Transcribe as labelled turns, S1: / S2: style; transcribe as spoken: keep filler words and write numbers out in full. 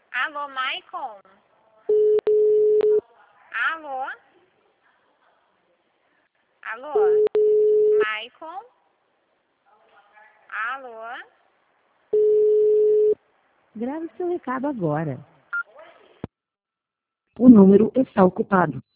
S1: Alô, Maicon? Alô? Alô? Maicon? Alô?
S2: Grave seu recado agora. O número está ocupado.